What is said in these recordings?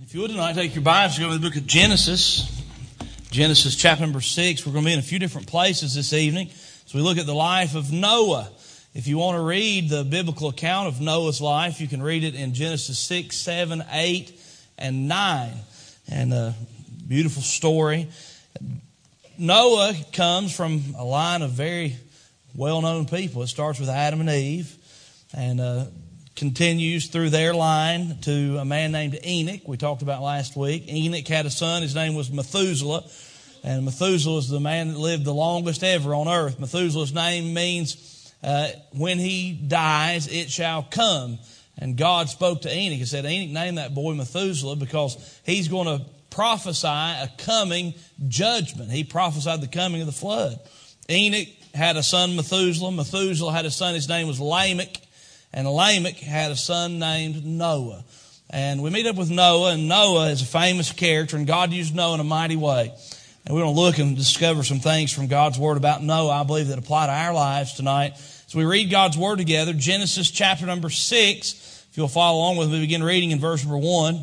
If you would tonight, take your Bibles, go to the book of Genesis. Genesis chapter number 6. We're going to be in a few different places this evening. So we look at the life of Noah. If you want to read the biblical account of Noah's life, you can read it in Genesis 6, 7, 8, and 9. And a beautiful story. Noah comes from a line of very well-known people. It starts with Adam and Eve and continues through their line to a man named Enoch, we talked about last week. Enoch had a son, his name was Methuselah, and Methuselah is the man that lived the longest ever on earth. Methuselah's name means when he dies, it shall come. And God spoke to Enoch and said, Enoch, name that boy Methuselah because he's going to prophesy a coming judgment. He prophesied the coming of the flood. Enoch had a son, Methuselah. Methuselah had a son, his name was Lamech. And Lamech had a son named Noah. And we meet up with Noah, and Noah is a famous character, and God used Noah in a mighty way. And we're going to look and discover some things from God's Word about Noah, I believe, that apply to our lives tonight. So we read God's Word together, Genesis chapter number 6. If you'll follow along with me, begin reading in verse number 1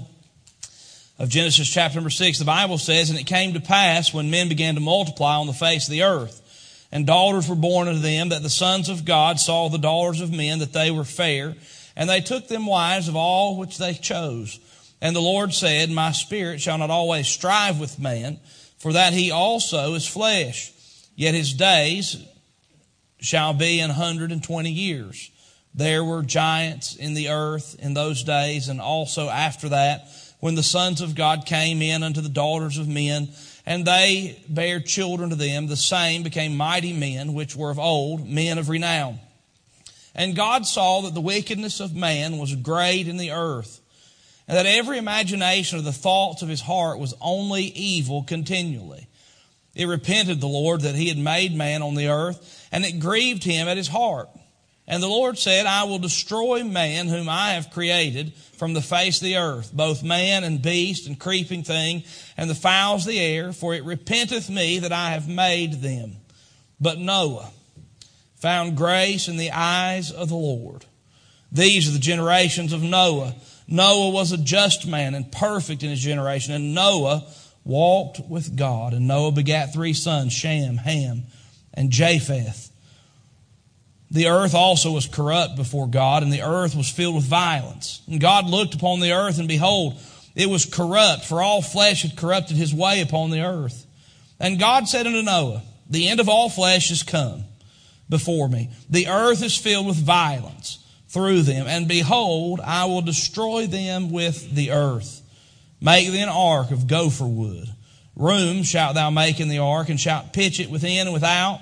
of Genesis chapter number 6. The Bible says, And it came to pass, when men began to multiply on the face of the earth, and daughters were born unto them, that the sons of God saw the daughters of men, that they were fair. And they took them wives of all which they chose. And the Lord said, My spirit shall not always strive with man, for that he also is flesh. Yet his days shall be 120 years. There were giants in the earth in those days, and also after that, when the sons of God came in unto the daughters of men, and they bare children to them, the same became mighty men, which were of old, men of renown. And God saw that the wickedness of man was great in the earth, and that every imagination of the thoughts of his heart was only evil continually. It repented the Lord that he had made man on the earth, and it grieved him at his heart. And the Lord said, I will destroy man whom I have created from the face of the earth, both man and beast and creeping thing, and the fowls of the air, for it repenteth me that I have made them. But Noah found grace in the eyes of the Lord. These are the generations of Noah. Noah was a just man and perfect in his generation, and Noah walked with God. And Noah begat 3 sons, Shem, Ham, and Japheth. The earth also was corrupt before God, and the earth was filled with violence. And God looked upon the earth, and behold, it was corrupt, for all flesh had corrupted his way upon the earth. And God said unto Noah, The end of all flesh is come before me. The earth is filled with violence through them, and behold, I will destroy them with the earth. Make thee an ark of gopher wood. Room shalt thou make in the ark, and shalt pitch it within and without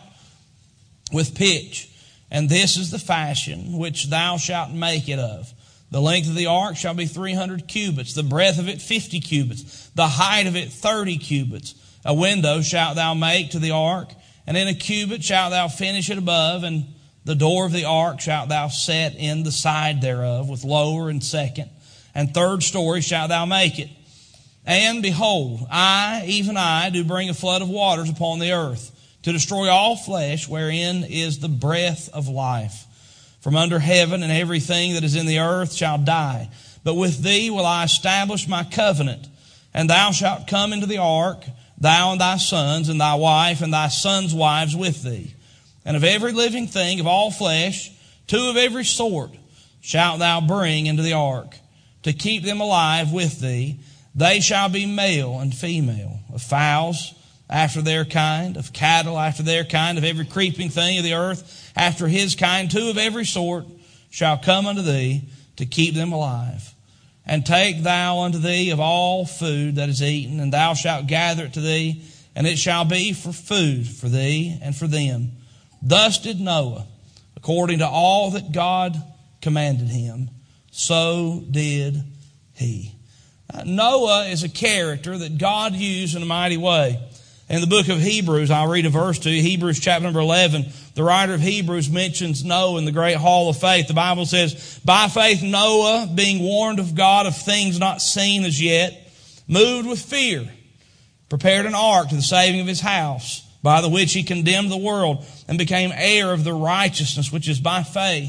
with pitch. And this is the fashion which thou shalt make it of. The length of the ark shall be 300 cubits, the breadth of it 50 cubits, the height of it 30 cubits. A window shalt thou make to the ark, and in a cubit shalt thou finish it above, and the door of the ark shalt thou set in the side thereof, with lower and second, and third story shalt thou make it. And behold, I, even I, do bring a flood of waters upon the earth, to destroy all flesh, wherein is the breath of life. From under heaven, and everything that is in the earth shall die. But with thee will I establish my covenant, and thou shalt come into the ark, thou and thy sons, and thy wife, and thy sons' wives with thee. And of every living thing of all flesh, 2 of every sort shalt thou bring into the ark, to keep them alive with thee. They shall be male and female, of fowls after their kind, of cattle after their kind, of every creeping thing of the earth after his kind. 2 of every sort shall come unto thee, to keep them alive. And take thou unto thee of all food that is eaten, and thou shalt gather it to thee, and it shall be for food for thee and for them. Thus did Noah, according to all that God commanded him, so did he. Noah is a character that God used in a mighty way. In the book of Hebrews, I'll read a verse to you. Hebrews chapter number 11. The writer of Hebrews mentions Noah in the great hall of faith. The Bible says, By faith Noah, being warned of God of things not seen as yet, moved with fear, prepared an ark to the saving of his house, by the which he condemned the world, and became heir of the righteousness which is by faith.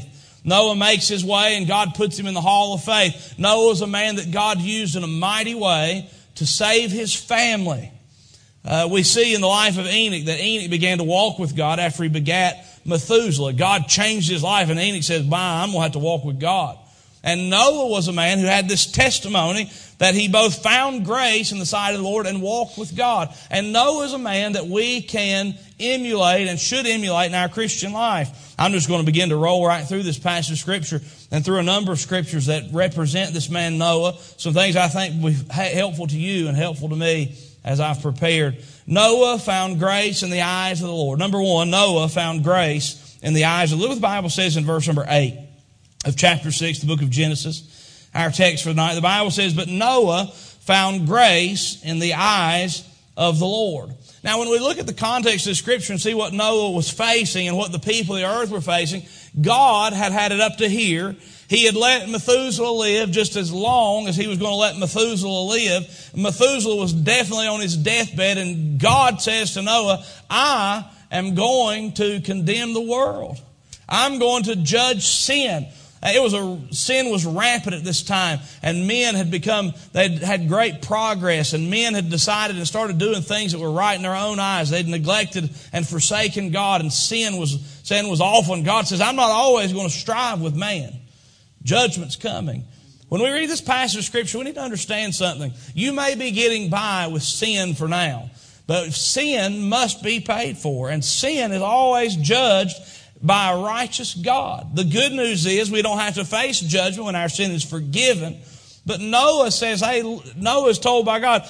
Noah makes his way and God puts him in the hall of faith. Noah was a man that God used in a mighty way to save his family. We see in the life of Enoch that Enoch began to walk with God after he begat Methuselah. God changed his life, and Enoch says, bye, I'm going to have to walk with God. And Noah was a man who had this testimony that he both found grace in the sight of the Lord and walked with God. And Noah is a man that we can emulate and should emulate in our Christian life. I'm just going to begin to roll right through this passage of Scripture and through a number of Scriptures that represent this man Noah. Some things I think will be helpful to you and helpful to me as I've prepared. Noah found grace in the eyes of the Lord. Number one, Noah found grace in the eyes of the Lord. Look what the Bible says in verse number 8 of chapter 6, the book of Genesis. Our text for tonight, the Bible says, but Noah found grace in the eyes of the Lord. Now, when we look at the context of the Scripture and see what Noah was facing and what the people of the earth were facing, God had it up to here. He had let Methuselah live just as long as he was going to let Methuselah live. Methuselah was definitely on his deathbed, and God says to Noah, I am going to condemn the world. I'm going to judge sin. Sin was rampant at this time, and men they had great progress, and men had decided and started doing things that were right in their own eyes. They'd neglected and forsaken God, and sin was awful. And God says, I'm not always going to strive with man. Judgment's coming. When we read this passage of Scripture, we need to understand something. You may be getting by with sin for now, but sin must be paid for, and sin is always judged by a righteous God. The good news is we don't have to face judgment when our sin is forgiven. But Noah says, Noah is told by God,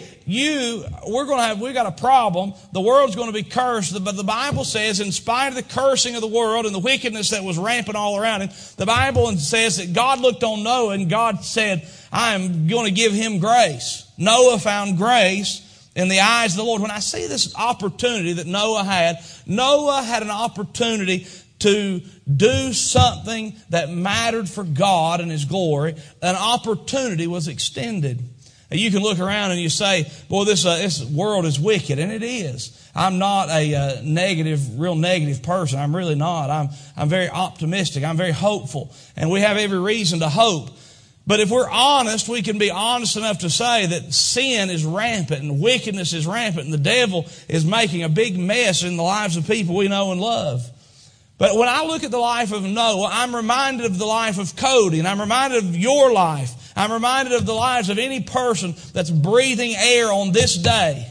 we've got a problem. The world's going to be cursed. But the Bible says, in spite of the cursing of the world and the wickedness that was rampant all around him, the Bible says that God looked on Noah and God said, I am going to give him grace. Noah found grace in the eyes of the Lord. When I see this opportunity that Noah had an opportunity to do something that mattered for God and His glory. An opportunity was extended. You can look around and you say, boy, this world is wicked, and it is. I'm not a real negative person. I'm really not. I'm very optimistic. I'm very hopeful, and we have every reason to hope. But if we're honest, we can be honest enough to say that sin is rampant and wickedness is rampant and the devil is making a big mess in the lives of people we know and love. But when I look at the life of Noah, I'm reminded of the life of Cody, and I'm reminded of your life. I'm reminded of the lives of any person that's breathing air on this day.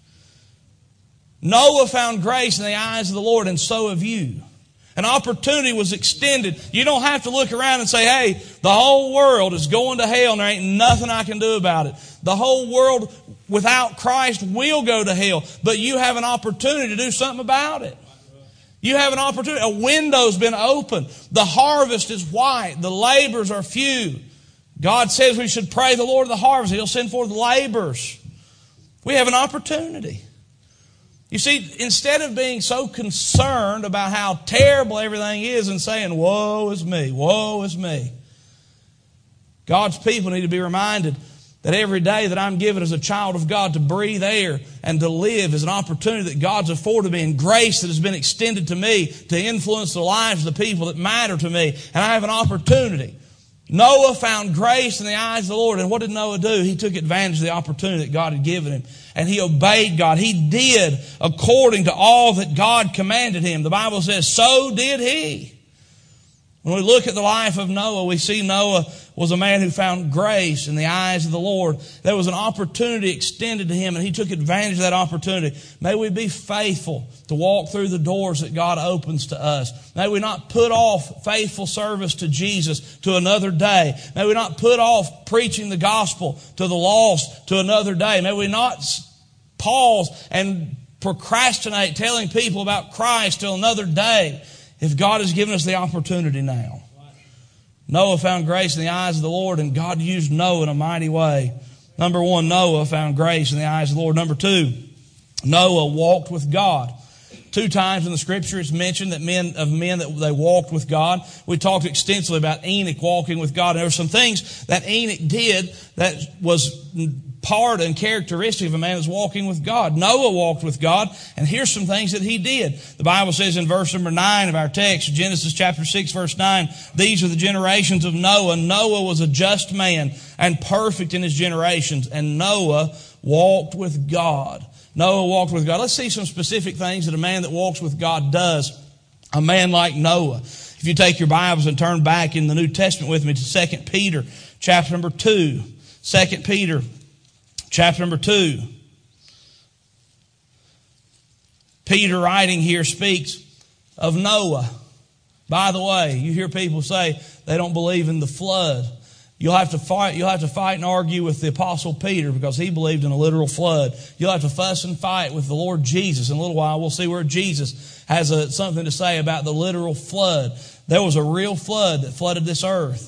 Noah found grace in the eyes of the Lord, and so have you. An opportunity was extended. You don't have to look around and say, hey, the whole world is going to hell and there ain't nothing I can do about it. The whole world without Christ will go to hell. But you have an opportunity to do something about it. You have an opportunity. A window's been opened. The harvest is white. The laborers are few. God says we should pray the Lord of the harvest. He'll send forth laborers. We have an opportunity. You see, instead of being so concerned about how terrible everything is and saying, woe is me, woe is me, God's people need to be reminded that every day that I'm given as a child of God to breathe air and to live is an opportunity that God's afforded me, and grace that has been extended to me to influence the lives of the people that matter to me. And I have an opportunity. Noah found grace in the eyes of the Lord. And what did Noah do? He took advantage of the opportunity that God had given him. And he obeyed God. He did according to all that God commanded him. The Bible says, so did he. When we look at the life of Noah, we see Noah was a man who found grace in the eyes of the Lord. There was an opportunity extended to him, and he took advantage of that opportunity. May we be faithful to walk through the doors that God opens to us. May we not put off faithful service to Jesus to another day. May we not put off preaching the gospel to the lost to another day. May we not pause and procrastinate telling people about Christ till another day, if God has given us the opportunity now. Noah found grace in the eyes of the Lord, and God used Noah in a mighty way. Number one, Noah found grace in the eyes of the Lord. Number two, Noah walked with God. 2 times in the Scripture it's mentioned that men that they walked with God. We talked extensively about Enoch walking with God. And there were some things that Enoch did that was part and characteristic of a man that's walking with God. Noah walked with God, and here's some things that he did. The Bible says in verse number 9 of our text, Genesis chapter 6, verse 9, these are the generations of Noah. Noah was a just man and perfect in his generations, and Noah walked with God. Noah walked with God. Let's see some specific things that a man that walks with God does. A man like Noah. If you take your Bibles and turn back in the New Testament with me to 2 Peter chapter number 2. 2 Peter chapter number 2. Peter writing here speaks of Noah. By the way, you hear people say they don't believe in the flood. You'll have to fight and argue with the Apostle Peter because he believed in a literal flood. You'll have to fuss and fight with the Lord Jesus. In a little while, we'll see where Jesus has something to say about the literal flood. There was a real flood that flooded this earth.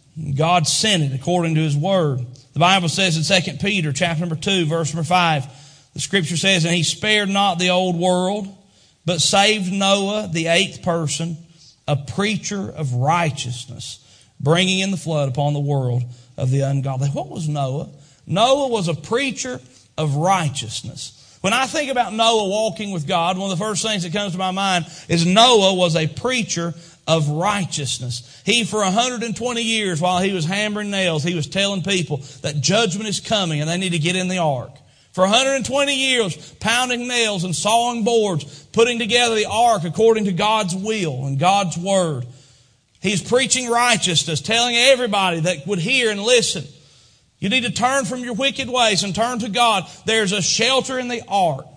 God sent it according to His Word. The Bible says in 2 Peter chapter number 2, verse number 5, the Scripture says, and He spared not the old world, but saved Noah, the eighth person, a preacher of righteousness, bringing in the flood upon the world of the ungodly. What was Noah? Noah was a preacher of righteousness. When I think about Noah walking with God, one of the first things that comes to my mind is Noah was a preacher of righteousness. He, for 120 years, while he was hammering nails, he was telling people that judgment is coming and they need to get in the ark. For 120 years, pounding nails and sawing boards, putting together the ark according to God's will and God's Word. He's preaching righteousness, telling everybody that would hear and listen, you need to turn from your wicked ways and turn to God. There's a shelter in the ark.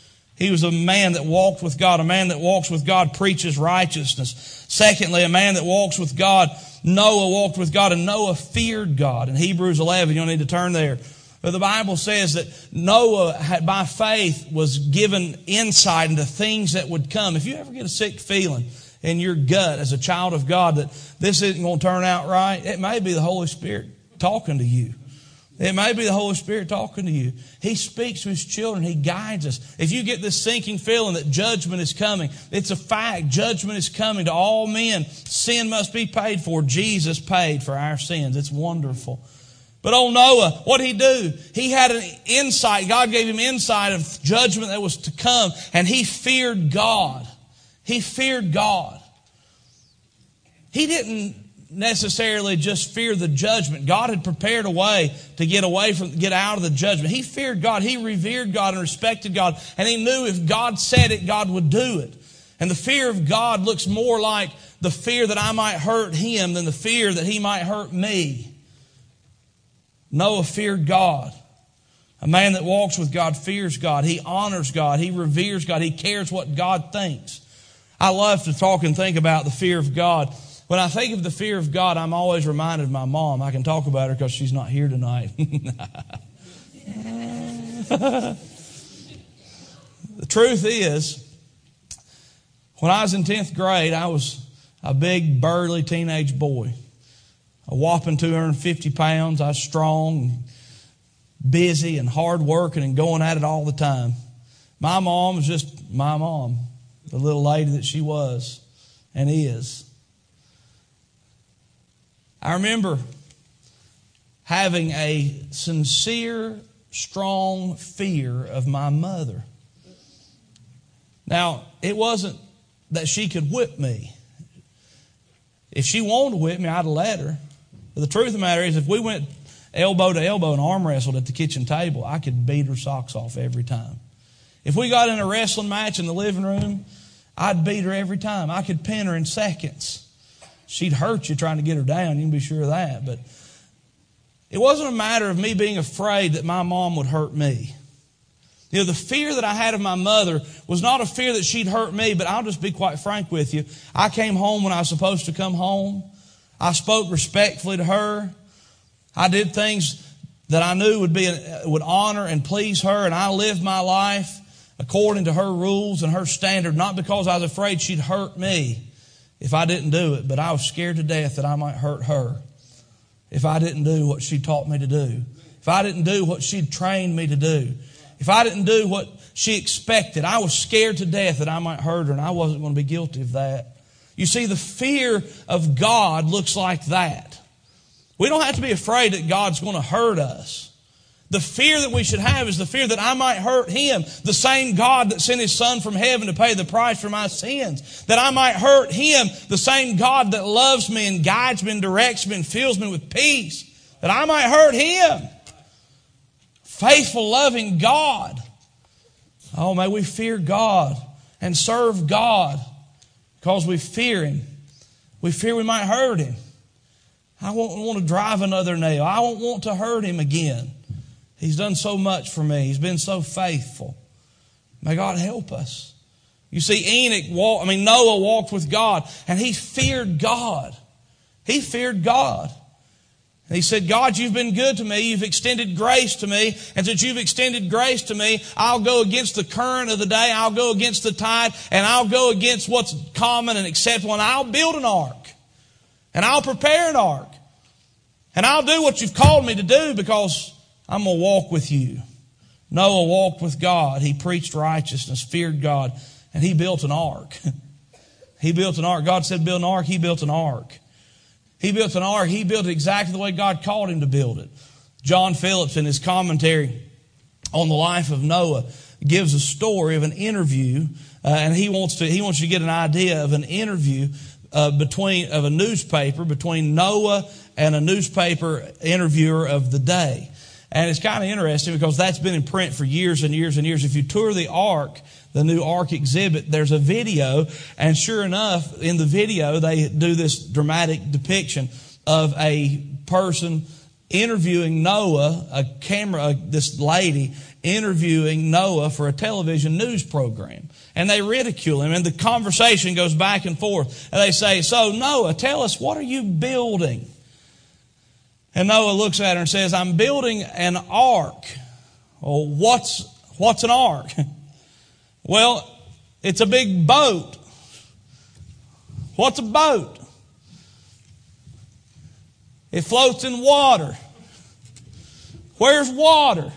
He was a man that walked with God. A man that walks with God preaches righteousness. Secondly, a man that walks with God, Noah walked with God, and Noah feared God. In Hebrews 11, you'll need to turn there. But the Bible says that Noah, by faith, was given insight into things that would come. If you ever get a sick feeling in your gut as a child of God that this isn't going to turn out right, it may be the Holy Spirit talking to you. It may be the Holy Spirit talking to you. He speaks to His children. He guides us. If you get this sinking feeling that judgment is coming, it's a fact. Judgment is coming to all men. Sin must be paid for. Jesus paid for our sins. It's wonderful. But old Noah, what did he do? He had an insight. God gave him insight of judgment that was to come, and he feared God. He feared God. He didn't necessarily just fear the judgment. God had prepared a way to get out of the judgment. He feared God. He revered God and respected God. And he knew if God said it, God would do it. And the fear of God looks more like the fear that I might hurt Him than the fear that He might hurt me. Noah feared God. A man that walks with God fears God. He honors God. He reveres God. He cares what God thinks. I love to talk and think about the fear of God. When I think of the fear of God, I'm always reminded of my mom. I can talk about her because she's not here tonight. The truth is, when I was in 10th grade, I was a big, burly teenage boy. A whopping 250 pounds. I was strong, busy, and hard working and going at it all the time. My mom was just my mom, the little lady that she was and is. I remember having a sincere, strong fear of my mother. Now, it wasn't that she could whip me. If she wanted to whip me, I'd let her. But the truth of the matter is, if we went elbow to elbow and arm wrestled at the kitchen table, I could beat her socks off every time. If we got in a wrestling match in the living room, I'd beat her every time. I could pin her in seconds. She'd hurt you trying to get her down, you can be sure of that. But it wasn't a matter of me being afraid that my mom would hurt me. You know, the fear that I had of my mother was not a fear that she'd hurt me, but I'll just be quite frank with you. I came home when I was supposed to come home. I spoke respectfully to her. I did things that I knew would honor and please her, and I lived my life according to her rules and her standard, not because I was afraid she'd hurt me if I didn't do it, but I was scared to death that I might hurt her if I didn't do what she taught me to do, if I didn't do what she'd trained me to do, if I didn't do what she expected. I was scared to death that I might hurt her, and I wasn't going to be guilty of that. You see, the fear of God looks like that. We don't have to be afraid that God's going to hurt us. The fear that we should have is the fear that I might hurt Him, the same God that sent His Son from heaven to pay the price for my sins. That I might hurt Him, the same God that loves me and guides me and directs me and fills me with peace. That I might hurt Him. Faithful, loving God. Oh, may we fear God and serve God because we fear Him. We fear we might hurt Him. I won't want to drive another nail. I won't want to hurt Him again. He's done so much for me. He's been so faithful. May God help us. You see, Noah walked with God, and he feared God. He feared God. And he said, God, you've been good to me. You've extended grace to me. And since you've extended grace to me, I'll go against the current of the day. I'll go against the tide. And I'll go against what's common and acceptable. And I'll build an ark. And I'll prepare an ark. And I'll do what you've called me to do because I'm going to walk with you. Noah walked with God. He preached righteousness, feared God, and he built an ark. He built an ark. God said build an ark. He built an ark. He built an ark. He built it exactly the way God called him to build it. John Phillips, in his commentary on the life of Noah, gives a story of an interview, and he wants you to get an idea of an interview of a newspaper between Noah and a newspaper interviewer of the day. And it's kind of interesting because that's been in print for years and years and years. If you tour the Ark, the new Ark exhibit, there's a video. And sure enough, in the video, they do this dramatic depiction of a person interviewing Noah, this lady interviewing Noah for a television news program. And they ridicule him. And the conversation goes back and forth. And they say, so Noah, tell us, what are you building? And Noah looks at her and says, I'm building an ark. Well, what's an ark? Well, it's a big boat. What's a boat? It floats in water. Where's water?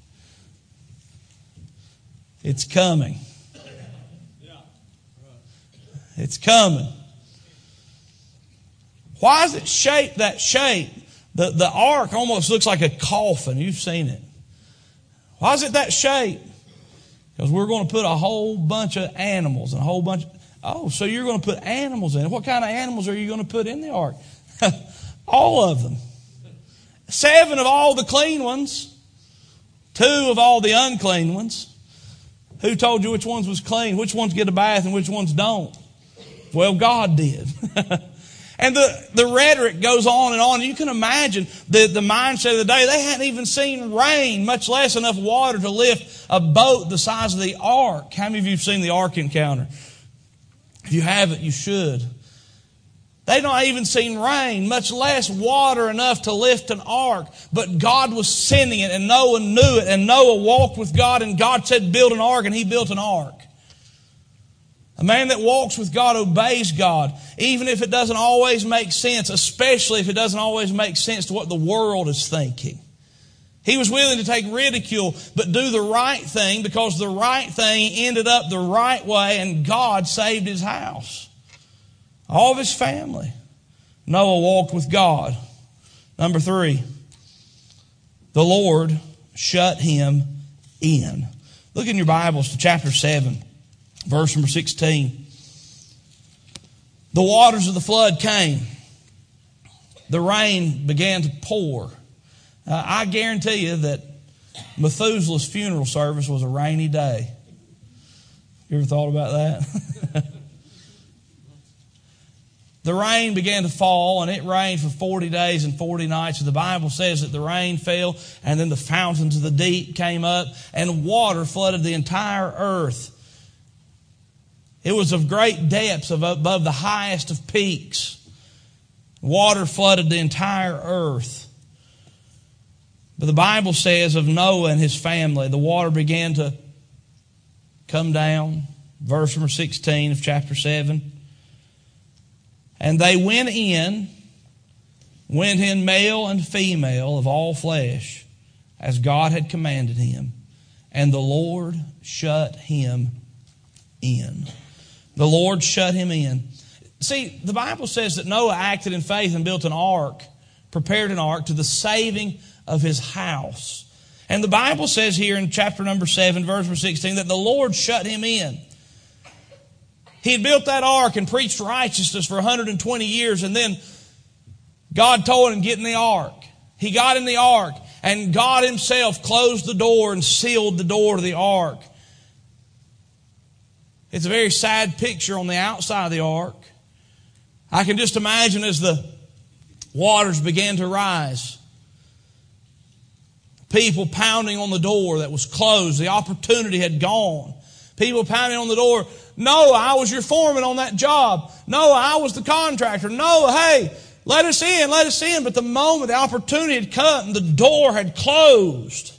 It's coming. It's coming. Why is it shaped that shape? The ark almost looks like a coffin. You've seen it. Why is it that shape? Because we're going to put a whole bunch of animals and a whole bunch. So you're going to put animals in it. What kind of animals are you going to put in the ark? All of them. 7 of all the clean ones. 2 of all the unclean ones. Who told you which ones was clean? Which ones get a bath and which ones don't? Well, God did. And the rhetoric goes on and on. You can imagine the mindset of the day. They hadn't even seen rain, much less enough water to lift a boat the size of the ark. How many of you have seen the Ark Encounter? If you haven't, you should. They'd not even seen rain, much less water enough to lift an ark. But God was sending it, and Noah knew it. And Noah walked with God, and God said, build an ark, and he built an ark. A man that walks with God obeys God, even if it doesn't always make sense, especially if it doesn't always make sense to what the world is thinking. He was willing to take ridicule, but do the right thing because the right thing ended up the right way, and God saved his house. All of his family. Noah walked with God. Number 3, the Lord shut him in. Look in your Bibles to chapter 7. Verse number 16. The waters of the flood came. The rain began to pour. I guarantee you that Methuselah's funeral service was a rainy day. You ever thought about that? The rain began to fall, and it rained for 40 days and 40 nights. And the Bible says that the rain fell, and then the fountains of the deep came up, and water flooded the entire earth. It was of great depths, above the highest of peaks. Water flooded the entire earth. But the Bible says of Noah and his family, the water began to come down. Verse number 16 of chapter 7. And they went in male and female of all flesh, as God had commanded him. And the Lord shut him in. The Lord shut him in. See, the Bible says that Noah acted in faith and built an ark, prepared an ark to the saving of his house. And the Bible says here in chapter number 7, verse number 16, that the Lord shut him in. He had built that ark and preached righteousness for 120 years, and then God told him, get in the ark. He got in the ark, and God himself closed the door and sealed the door to the ark. It's a very sad picture on the outside of the ark. I can just imagine as the waters began to rise, people pounding on the door that was closed. The opportunity had gone. People pounding on the door. Noah, I was your foreman on that job. Noah, I was the contractor. Noah, hey, let us in, let us in. But the moment the opportunity had come, the door had closed.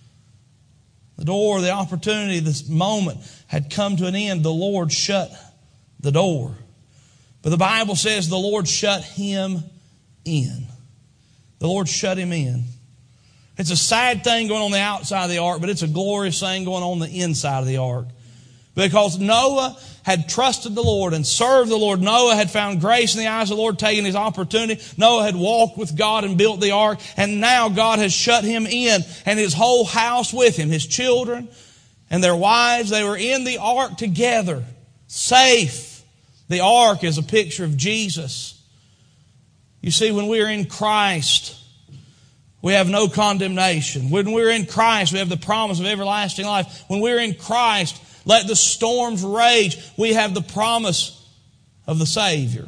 The door, the opportunity, this moment had come to an end. The Lord shut the door. But the Bible says the Lord shut him in. The Lord shut him in. It's a sad thing going on the outside of the ark, but it's a glorious thing going on the inside of the ark. Because Noah had trusted the Lord and served the Lord. Noah had found grace in the eyes of the Lord, taking his opportunity. Noah had walked with God and built the ark. And now God has shut him in and his whole house with him. His children and their wives, they were in the ark together, safe. The ark is a picture of Jesus. You see, when we are in Christ, we have no condemnation. When we're in Christ, we have the promise of everlasting life. When we're in Christ, let the storms rage, we have the promise of the Savior.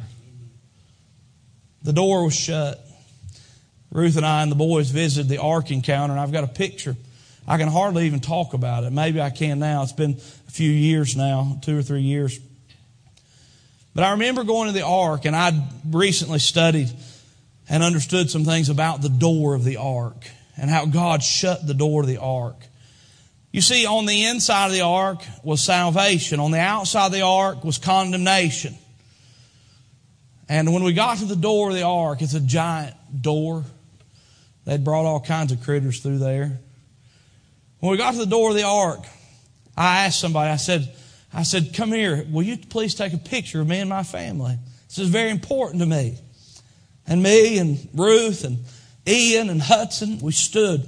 The door was shut. Ruth and I and the boys visited the ark encounter, and I've got a picture. I can hardly even talk about it. Maybe I can now. It's been a few years now, 2 or 3 years. But I remember going to the ark, and I'd recently studied and understood some things about the door of the ark and how God shut the door of the ark. You see, on the inside of the ark was salvation. On the outside of the ark was condemnation. And when we got to the door of the ark, it's a giant door. They'd brought all kinds of critters through there. When we got to the door of the ark, I asked somebody, I said, come here, will you please take a picture of me and my family? This is very important to me. And me and Ruth and Ian and Hudson, we stood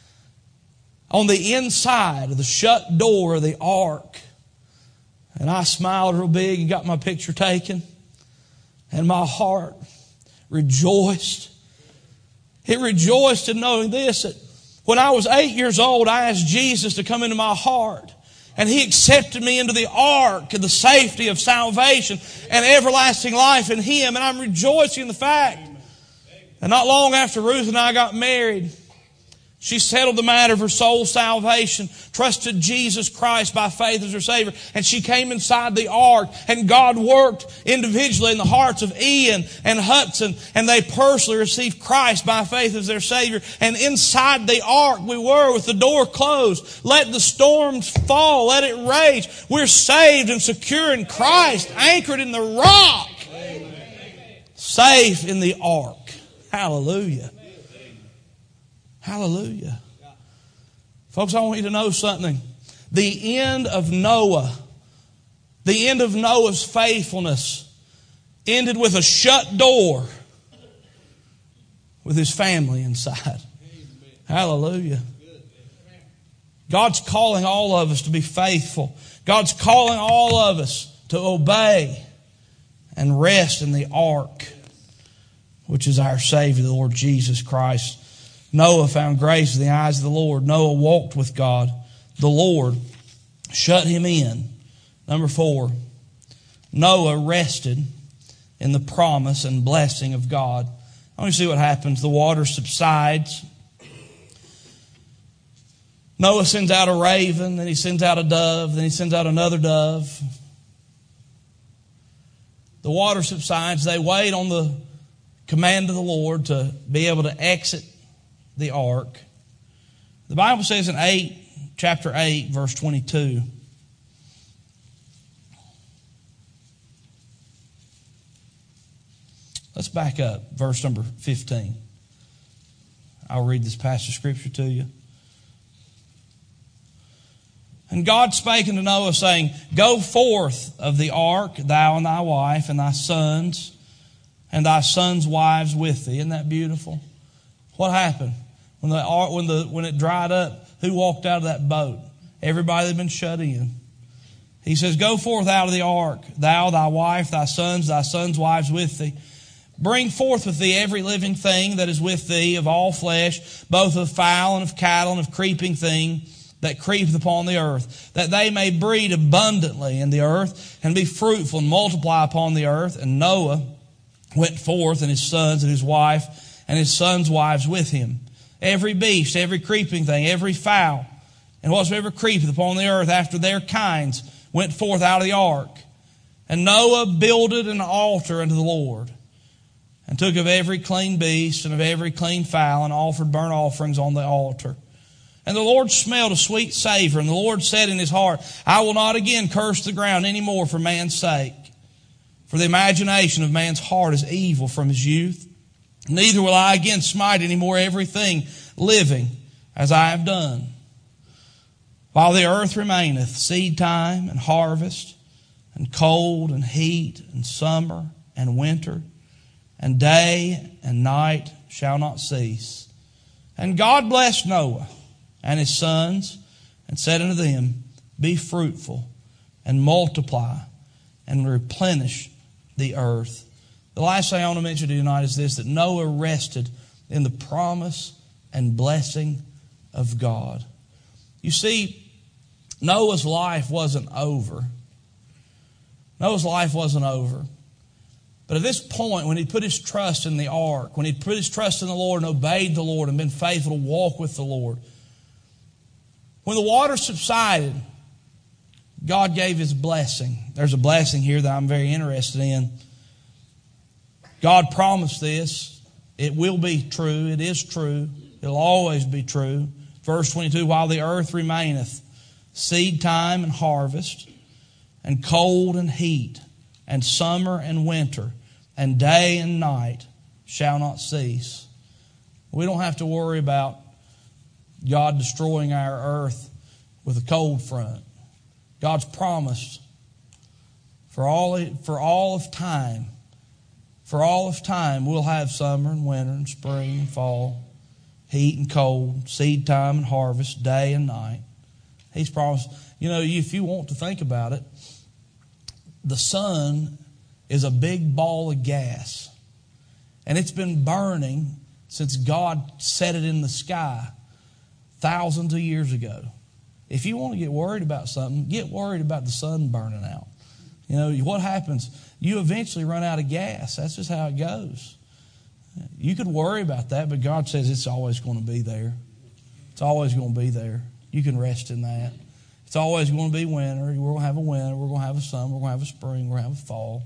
on the inside of the shut door of the ark. And I smiled real big and got my picture taken. And my heart rejoiced. It rejoiced in knowing this, that when I was 8 years old, I asked Jesus to come into my heart. And He accepted me into the ark and the safety of salvation and everlasting life in Him. And I'm rejoicing in the fact that not long after Ruth and I got married, she settled the matter of her soul's salvation, trusted Jesus Christ by faith as her Savior, and she came inside the ark, and God worked individually in the hearts of Ian and Hudson, and they personally received Christ by faith as their Savior. And inside the ark we were with the door closed. Let the storms fall, let it rage. We're saved and secure in Christ, anchored in the rock, safe in the ark. Hallelujah. Hallelujah. Folks, I want you to know something. The end of Noah, the end of Noah's faithfulness ended with a shut door with his family inside. Hallelujah. God's calling all of us to be faithful. God's calling all of us to obey and rest in the ark, which is our Savior, the Lord Jesus Christ. Noah found grace in the eyes of the Lord. Noah walked with God. The Lord shut him in. Number 4, Noah rested in the promise and blessing of God. I want you to see what happens. The water subsides. Noah sends out a raven, then he sends out a dove, then he sends out another dove. The water subsides. They wait on the command of the Lord to be able to exit the ark. The Bible says in chapter 8, verse 22. Let's back up, verse number 15. I'll read this passage of Scripture to you. And God spake unto Noah, saying, Go forth of the ark, thou and thy wife, and thy sons, and thy sons' wives with thee. Isn't that beautiful? What happened? When it dried up, Who walked out of that boat? Everybody that had been shut in. He says, go forth out of the ark, thou, thy wife, thy sons' wives with thee. Bring forth with thee every living thing that is with thee of all flesh, both of fowl and of cattle and of creeping thing that creepeth upon the earth, that they may breed abundantly in the earth and be fruitful and multiply upon the earth. And Noah went forth, and his sons and his wife and his sons' wives with him. Every beast, every creeping thing, every fowl, and whatsoever creepeth upon the earth after their kinds went forth out of the ark. And Noah builded an altar unto the Lord, and took of every clean beast and of every clean fowl, and offered burnt offerings on the altar. And the Lord smelled a sweet savor, and the Lord said in his heart, I will not again curse the ground any more for man's sake. For the imagination of man's heart is evil from his youth. Neither will I again smite any more everything living as I have done. While the earth remaineth, seed time and harvest, and cold and heat, and summer and winter, and day and night shall not cease. And God blessed Noah and his sons, and said unto them, be fruitful, and multiply, and replenish the earth. The last thing I want to mention to you tonight is this, that Noah rested in the promise and blessing of God. You see, Noah's life wasn't over. Noah's life wasn't over. But at this point, when he put his trust in the ark, when he put his trust in the Lord and obeyed the Lord and been faithful to walk with the Lord, when the water subsided, God gave his blessing. There's a blessing here that I'm very interested in. God promised this. It will be true. It is true. It'll always be true. Verse 22, while the earth remaineth, seed time and harvest, and cold and heat, and summer and winter, and day and night shall not cease. We don't have to worry about God destroying our earth with a cold front. God's promised for all of time. For all of time, we'll have summer and winter and spring and fall, heat and cold, seed time and harvest, day and night. He's promised. You know, if you want to think about it, the sun is a big ball of gas. And it's been burning since God set it in the sky thousands of years ago. If you want to get worried about something, get worried about the sun burning out. You know, what happens? You eventually run out of gas. That's just how it goes. You could worry about that, but God says it's always going to be there. It's always going to be there. You can rest in that. It's always going to be winter. We're going to have a winter. We're going to have a summer. We're going to have a spring. We're going to have a fall.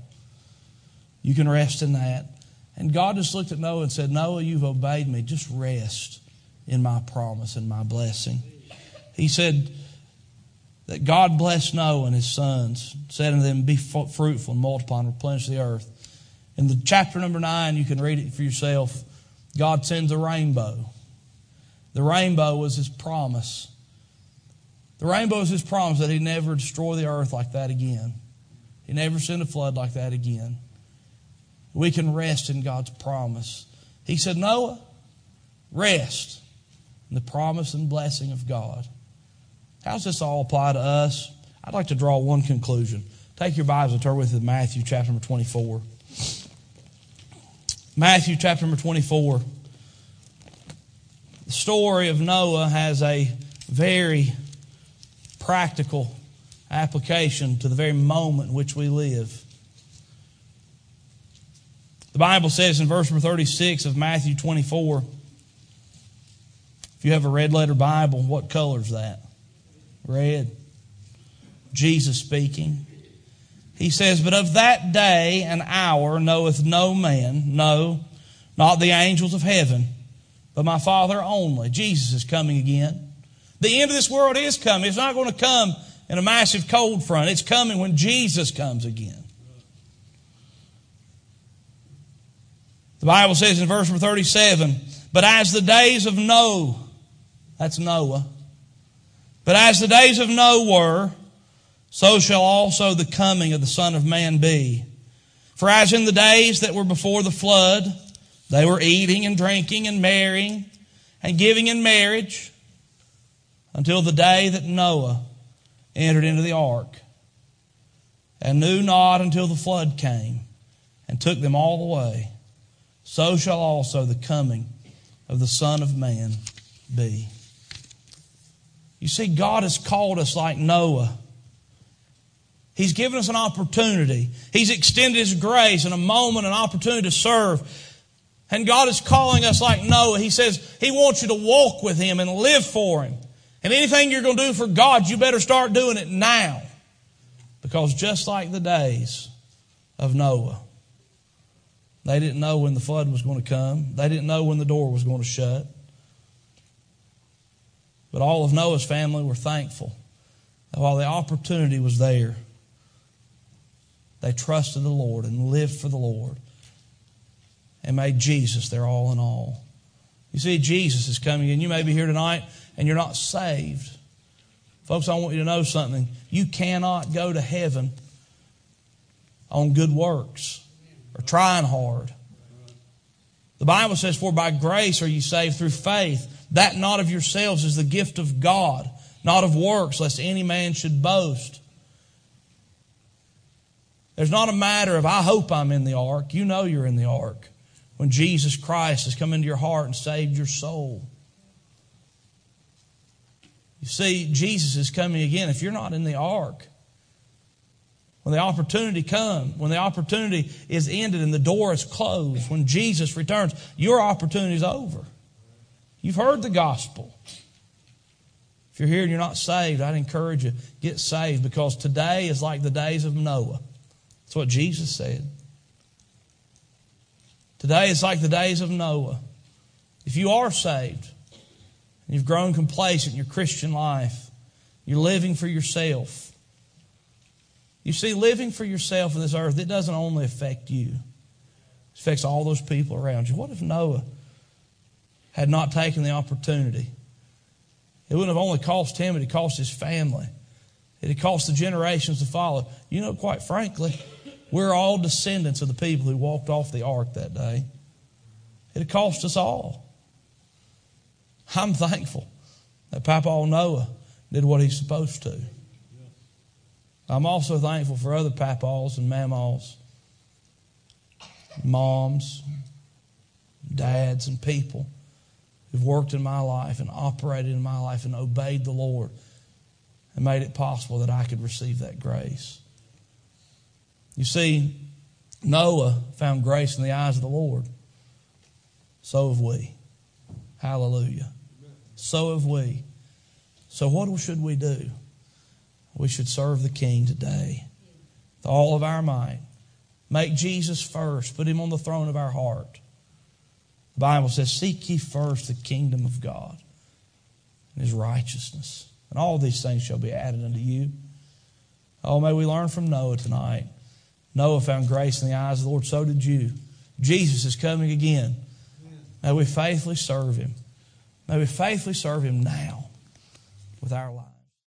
You can rest in that. And God just looked at Noah and said, Noah, you've obeyed me. Just rest in my promise and my blessing. He said that God blessed Noah and his sons, said unto them, be fruitful and multiply and replenish the earth. In the chapter number 9, you can read it for yourself. God sends a rainbow. The rainbow was his promise. The rainbow is his promise that he'd never destroy the earth like that again. He'd never send a flood like that again. We can rest in God's promise. He said, Noah, rest in the promise and blessing of God. How does this all apply to us? I'd like to draw one conclusion. Take your Bibles and turn with it to Matthew chapter number 24. Matthew chapter number 24. The story of Noah has a very practical application to the very moment in which we live. The Bible says in verse number 36 of Matthew 24, if you have a red letter Bible, what color is that? Red. Jesus speaking. He says, but of that day and hour knoweth no man, no, not the angels of heaven, but my Father only. Jesus is coming again. The end of this world is coming. It's not going to come in a massive cold front. It's coming when Jesus comes again. The Bible says in verse number 37, but as the days of Noah, that's Noah, but as the days of Noah were, so shall also the coming of the Son of Man be. For as in the days that were before the flood, they were eating and drinking and marrying and giving in marriage until the day that Noah entered into the ark, and knew not until the flood came and took them all away, so shall also the coming of the Son of Man be. You see, God has called us like Noah. He's given us an opportunity. He's extended His grace in a moment, an opportunity to serve. And God is calling us like Noah. He says He wants you to walk with Him and live for Him. And anything you're going to do for God, you better start doing it now. Because just like the days of Noah, they didn't know when the flood was going to come. They didn't know when the door was going to shut. But all of Noah's family were thankful that while the opportunity was there, they trusted the Lord and lived for the Lord and made Jesus their all in all. You see, Jesus is coming, and you may be here tonight and you're not saved. Folks, I want you to know something. You cannot go to heaven on good works or trying hard. The Bible says, for by grace are you saved through faith, that not of yourselves is the gift of God, not of works, lest any man should boast. There's not a matter of, I hope I'm in the ark. You know you're in the ark when Jesus Christ has come into your heart and saved your soul. You see, Jesus is coming again. If you're not in the ark, when the opportunity comes, when the opportunity is ended and the door is closed, when Jesus returns, your opportunity is over. You've heard the gospel. If you're here and you're not saved, I'd encourage you, get saved, because today is like the days of Noah. That's what Jesus said. Today is like the days of Noah. If you are saved, and you've grown complacent in your Christian life, you're living for yourself. You see, living for yourself in this earth, it doesn't only affect you. It affects all those people around you. What if Noah had not taken the opportunity? It wouldn't have only cost him, it had cost his family. It had cost the generations to follow. You know, quite frankly, we're all descendants of the people who walked off the ark that day. It had cost us all. I'm thankful that Papa Noah did what he's supposed to. I'm also thankful for other papaws and mamaws, moms, dads, and people who've worked in my life and operated in my life and obeyed the Lord and made it possible that I could receive that grace. You see, Noah found grace in the eyes of the Lord. So have we. Hallelujah. So have we. So what should we do? We should serve the King today with all of our might. Make Jesus first. Put Him on the throne of our heart. The Bible says, seek ye first the kingdom of God and His righteousness, and all these things shall be added unto you. Oh, may we learn from Noah tonight. Noah found grace in the eyes of the Lord. So did you. Jesus is coming again. May we faithfully serve Him. May we faithfully serve Him now with our lives.